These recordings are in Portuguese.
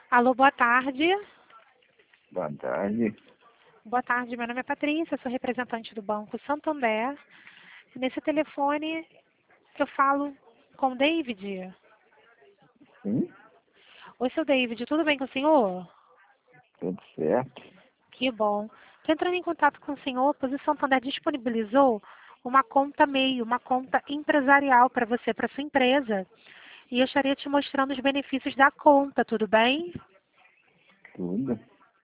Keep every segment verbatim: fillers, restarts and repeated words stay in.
Alô, boa tarde. Boa tarde. Boa tarde, meu nome é Patrícia, sou representante do Banco Santander. Nesse telefone eu falo com o David. Sim, Oi, seu David, tudo bem com o senhor? tudo certo. Que bom. Estou entrando em contato com o senhor, pois o Santander disponibilizou uma conta MEI, uma conta empresarial para você, para sua empresa. E eu estaria te mostrando os benefícios da conta, tudo bem? Tudo.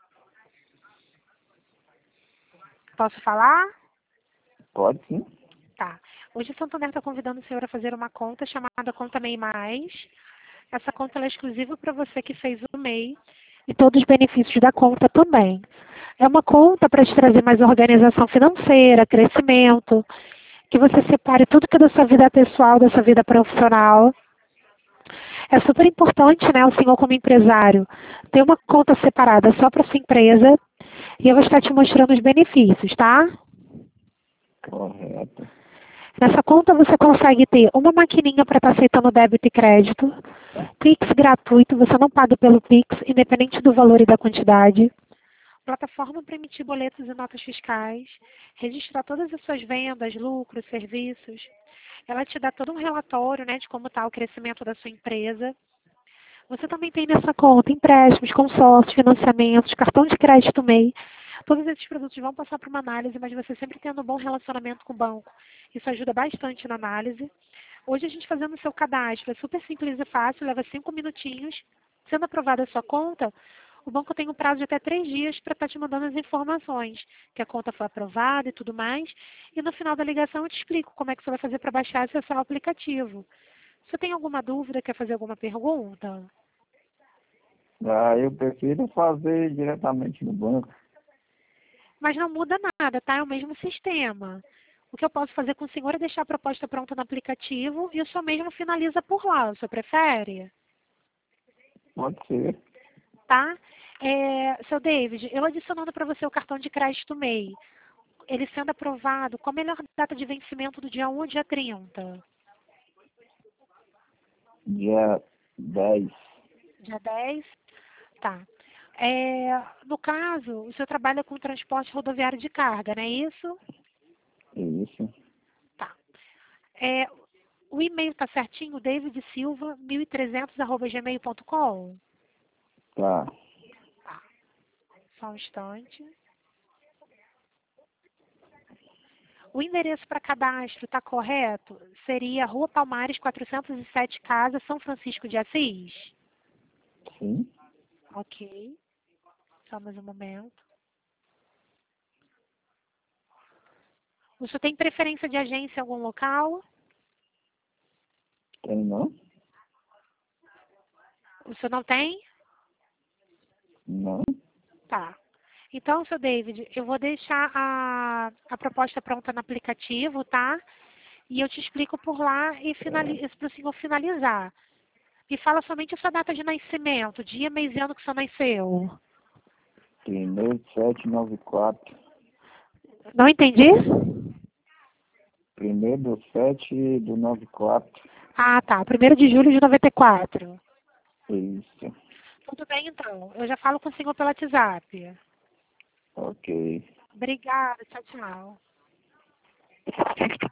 Posso falar? Pode sim. Tá. Hoje o Santander está convidando o senhor a fazer uma conta chamada Conta MEI Mais. Essa conta ela é exclusiva para você que fez o MEI e todos os benefícios da conta também. É uma conta para te trazer mais organização financeira, crescimento, que você separe tudo que é da sua vida pessoal, da sua vida profissional. É super importante, né, o senhor como empresário, ter uma conta separada só para sua empresa e eu vou estar te mostrando os benefícios, tá? Correto. Nessa conta você consegue ter uma maquininha para estar aceitando débito e crédito, Pix gratuito, você não paga pelo Pix, independente do valor e da quantidade. Plataforma para emitir boletos e notas fiscais, registrar todas as suas vendas, lucros, serviços. Ela te dá todo um relatório, né, de como está o crescimento da sua empresa. Você também tem nessa conta empréstimos, consórcios, financiamentos, cartão de crédito MEI. Todos esses produtos vão passar por uma análise, mas você sempre tendo um bom relacionamento com o banco. Isso ajuda bastante na análise. Hoje a gente fazendo o seu cadastro, é super simples e fácil, leva cinco minutinhos. Sendo aprovada a sua conta, o banco tem um prazo de até três dias para estar te mandando as informações, que a conta foi aprovada e tudo mais. E no final da ligação eu te explico como é que você vai fazer para baixar e acessar o aplicativo. Você tem alguma dúvida, quer fazer alguma pergunta? Ah, eu prefiro fazer diretamente no banco. Mas não muda nada, tá? É o mesmo sistema. O que eu posso fazer com o senhor é deixar a proposta pronta no aplicativo e o senhor mesmo finaliza por lá. O senhor prefere? Pode ser. Tá? É, seu David, eu adicionando para você o cartão de crédito MEI, ele sendo aprovado, qual a melhor data de vencimento do dia um ou dia trinta? Dia dez. Dia dez? Tá. É, no caso, o senhor trabalha com transporte rodoviário de carga, não é isso? Isso. Tá. É, o e-mail tá certinho, david silva mil e trezentos arroba gmail ponto com? Tá. Tá. Só um instante. O endereço para cadastro está correto? Seria Rua Palmares, quatrocentos e sete Casa, São Francisco de Assis? Sim. Ok. Só mais um momento. O senhor tem preferência de agência em algum local? Tem não? O senhor não tem? Não. Tá. Então, seu David, eu vou deixar a, a proposta pronta no aplicativo, tá? E eu te explico por lá e para o senhor finalizar. Me fala somente a sua data de nascimento, dia, mês e ano que o senhor nasceu. Primeiro de sete nove quatro. Não entendi? Primeiro do sete do nove quatro. Ah, tá. Primeiro de julho de noventa e quatro. Isso. Tudo bem, então. Eu já falo com o senhor pelo WhatsApp. Ok. Obrigada. Tchau, tchau.